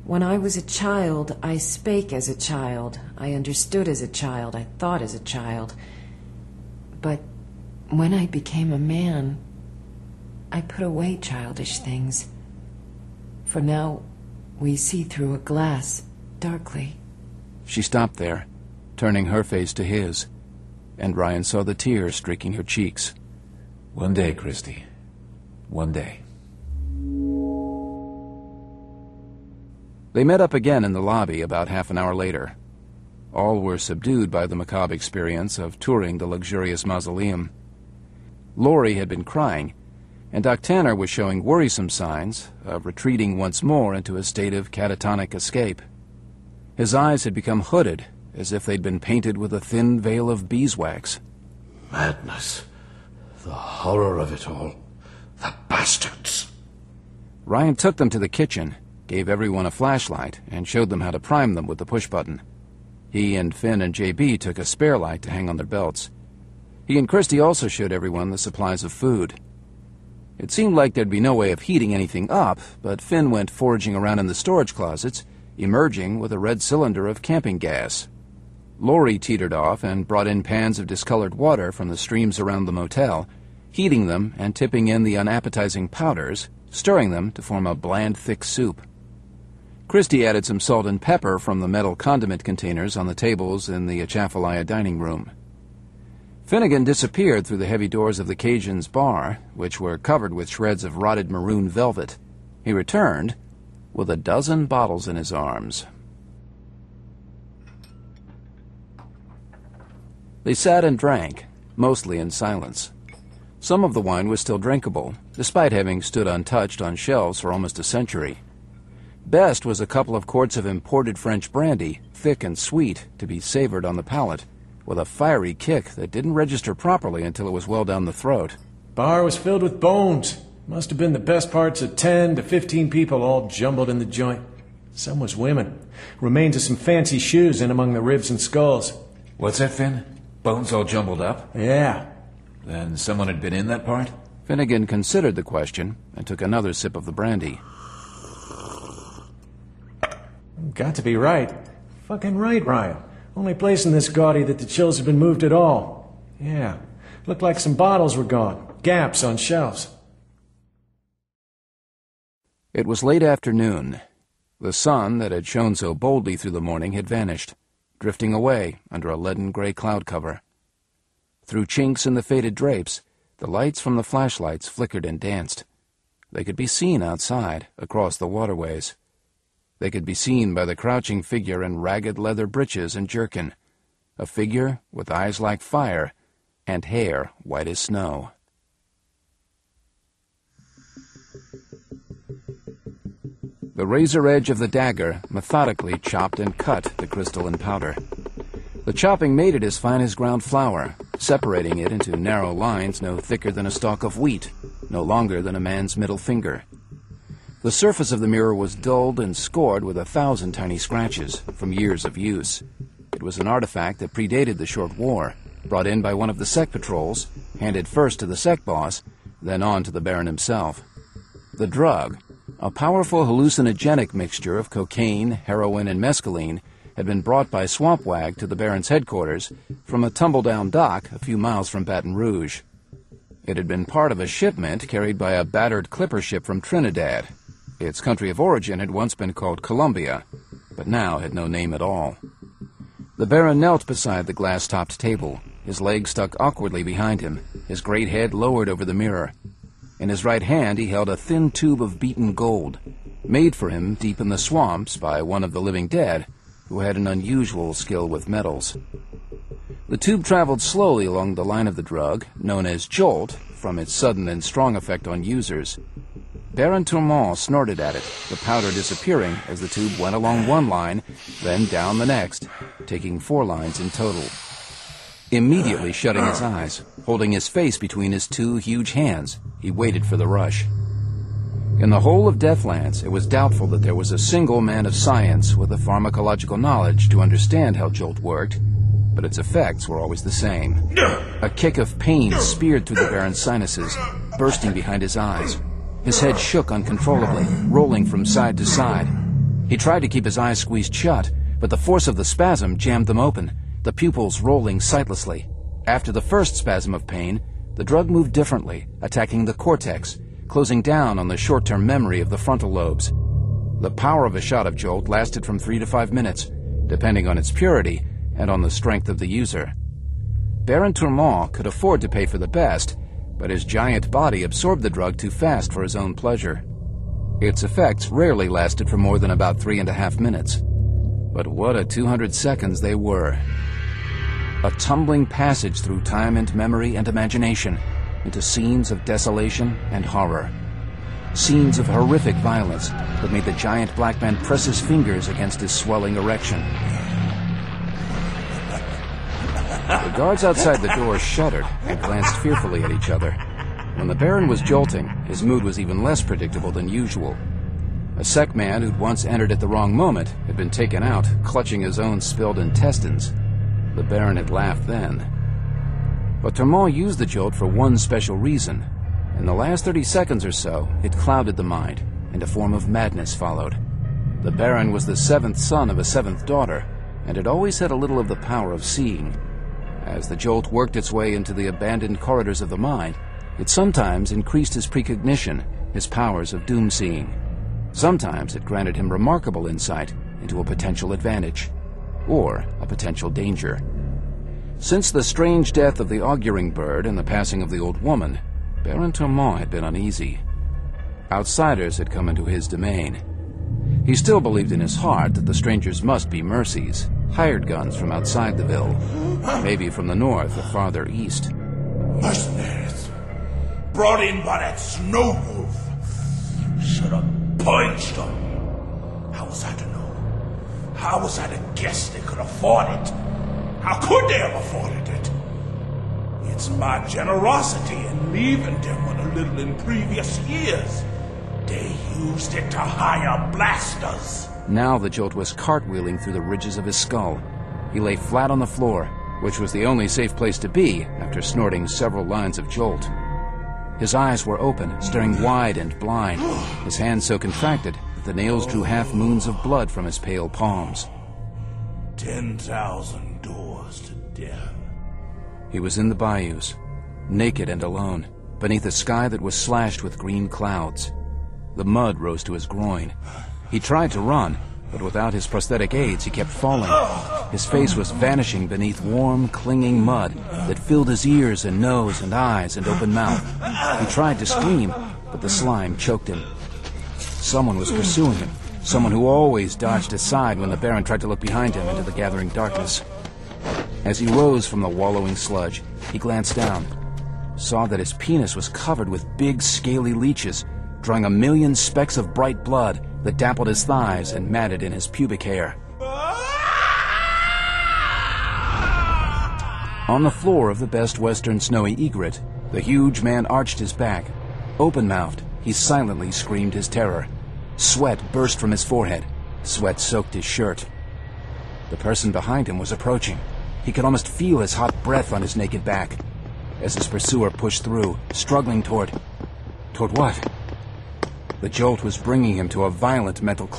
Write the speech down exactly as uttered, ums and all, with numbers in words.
When I was a child, I spake as a child. I understood as a child. I thought as a child. But when I became a man, I put away childish things. For now, we see through a glass, darkly. She stopped there, turning her face to his, and Ryan saw the tears streaking her cheeks. One day, Christy. One day. They met up again in the lobby about half an hour later. All were subdued by the macabre experience of touring the luxurious mausoleum. Laurie had been crying, and Doc Tanner was showing worrisome signs of retreating once more into a state of catatonic escape. His eyes had become hooded, as if they'd been painted with a thin veil of beeswax. Madness. The horror of it all. The bastards. Ryan took them to the kitchen, gave everyone a flashlight, and showed them how to prime them with the push button. He and Finn and J B took a spare light to hang on their belts. He and Christy also showed everyone the supplies of food. It seemed like there'd be no way of heating anything up, but Finn went foraging around in the storage closets, emerging with a red cylinder of camping gas. Laurie teetered off and brought in pans of discolored water from the streams around the motel, heating them and tipping in the unappetizing powders, stirring them to form a bland, thick soup. Christy added some salt and pepper from the metal condiment containers on the tables in the Atchafalaya dining room. Finnegan disappeared through the heavy doors of the Cajun's bar, which were covered with shreds of rotted maroon velvet. He returned with a dozen bottles in his arms. They sat and drank, mostly in silence. Some of the wine was still drinkable, despite having stood untouched on shelves for almost a century. Best was a couple of quarts of imported French brandy, thick and sweet, to be savored on the palate, with a fiery kick that didn't register properly until it was well down the throat. Bar was filled with bones. Must have been the best parts of ten to fifteen people all jumbled in the joint. Some was women. Remains of some fancy shoes in among the ribs and skulls. What's that, Finn? Bones all jumbled up? Yeah. Then someone had been in that part? Finnegan considered the question and took another sip of the brandy. Got to be right. Fucking right, Ryan. Only place in this gaudy that the chills have been moved at all. Yeah. Looked like some bottles were gone. Gaps on shelves. It was late afternoon. The sun that had shone so boldly through the morning had vanished, drifting away under a leaden gray cloud cover. Through chinks in the faded drapes, the lights from the flashlights flickered and danced. They could be seen outside, across the waterways. They could be seen by the crouching figure in ragged leather breeches and jerkin, a figure with eyes like fire and hair white as snow. The razor edge of the dagger methodically chopped and cut the crystalline powder. The chopping made it as fine as ground flour, separating it into narrow lines no thicker than a stalk of wheat, no longer than a man's middle finger. The surface of the mirror was dulled and scored with a thousand tiny scratches from years of use. It was an artifact that predated the short war, brought in by one of the sec patrols, handed first to the sec boss, then on to the Baron himself. The drug, a powerful hallucinogenic mixture of cocaine, heroin, and mescaline, had been brought by Swampwag to the Baron's headquarters from a tumble-down dock a few miles from Baton Rouge. It had been part of a shipment carried by a battered clipper ship from Trinidad. Its country of origin had once been called Colombia, but now had no name at all. The Baron knelt beside the glass-topped table, his legs stuck awkwardly behind him, his great head lowered over the mirror. In his right hand he held a thin tube of beaten gold, made for him deep in the swamps by one of the living dead, who had an unusual skill with metals. The tube traveled slowly along the line of the drug, known as Jolt, from its sudden and strong effect on users. Baron Tourmont snorted at it, the powder disappearing as the tube went along one line, then down the next, taking four lines in total. Immediately shutting his eyes, holding his face between his two huge hands, he waited for the rush. In the whole of Deathlands, it was doubtful that there was a single man of science with the pharmacological knowledge to understand how Jolt worked, but its effects were always the same. A kick of pain speared through the Baron's sinuses, bursting behind his eyes. His head shook uncontrollably, rolling from side to side. He tried to keep his eyes squeezed shut, but the force of the spasm jammed them open, the pupils rolling sightlessly. After the first spasm of pain, the drug moved differently, attacking the cortex, closing down on the short-term memory of the frontal lobes. The power of a shot of Jolt lasted from three to five minutes, depending on its purity and on the strength of the user. Baron Tourmont could afford to pay for the best, but his giant body absorbed the drug too fast for his own pleasure. Its effects rarely lasted for more than about three and a half minutes. But what a two hundred seconds they were. A tumbling passage through time and memory and imagination into scenes of desolation and horror. Scenes of horrific violence that made the giant black man press his fingers against his swelling erection. The guards outside the door shuddered and glanced fearfully at each other. When the Baron was jolting, his mood was even less predictable than usual. A sec man who'd once entered at the wrong moment had been taken out, clutching his own spilled intestines. The Baron had laughed then. But Tourmont used the jolt for one special reason. In the last thirty seconds or so, it clouded the mind, and a form of madness followed. The Baron was the seventh son of a seventh daughter, and had always had a little of the power of seeing. As the jolt worked its way into the abandoned corridors of the mind, it sometimes increased his precognition, his powers of doom-seeing. Sometimes it granted him remarkable insight into a potential advantage, or a potential danger. Since the strange death of the auguring bird and the passing of the old woman, Baron Tourmont had been uneasy. Outsiders had come into his domain. He still believed in his heart that the strangers must be mercies, hired guns from outside the ville, maybe from the north or farther east. Mercenaries, brought in by that snow wolf. Should have punched them. How was I to know? How was I to guess they could afford it? How could they have afforded it? It's my generosity in leaving them with a little in previous years. They used it to hire blasters. Now the jolt was cartwheeling through the ridges of his skull. He lay flat on the floor, which was the only safe place to be after snorting several lines of jolt. His eyes were open, staring wide and blind, his hands so contracted that the nails drew half moons of blood from his pale palms. Ten thousand doors to death. He was in the bayous, naked and alone, beneath a sky that was slashed with green clouds. The mud rose to his groin. He tried to run, but without his prosthetic aids, he kept falling. His face was vanishing beneath warm, clinging mud that filled his ears and nose and eyes and open mouth. He tried to scream, but the slime choked him. Someone was pursuing him, someone who always dodged aside when the Baron tried to look behind him into the gathering darkness. As he rose from the wallowing sludge, he glanced down, saw that his penis was covered with big, scaly leeches, drawing a million specks of bright blood that dappled his thighs and matted in his pubic hair. On the floor of the Best Western Snowy Egret, the huge man arched his back. Open-mouthed, he silently screamed his terror. Sweat burst from his forehead. Sweat soaked his shirt. The person behind him was approaching. He could almost feel his hot breath on his naked back. As his pursuer pushed through, struggling toward... Toward what? The jolt was bringing him to a violent mental collapse.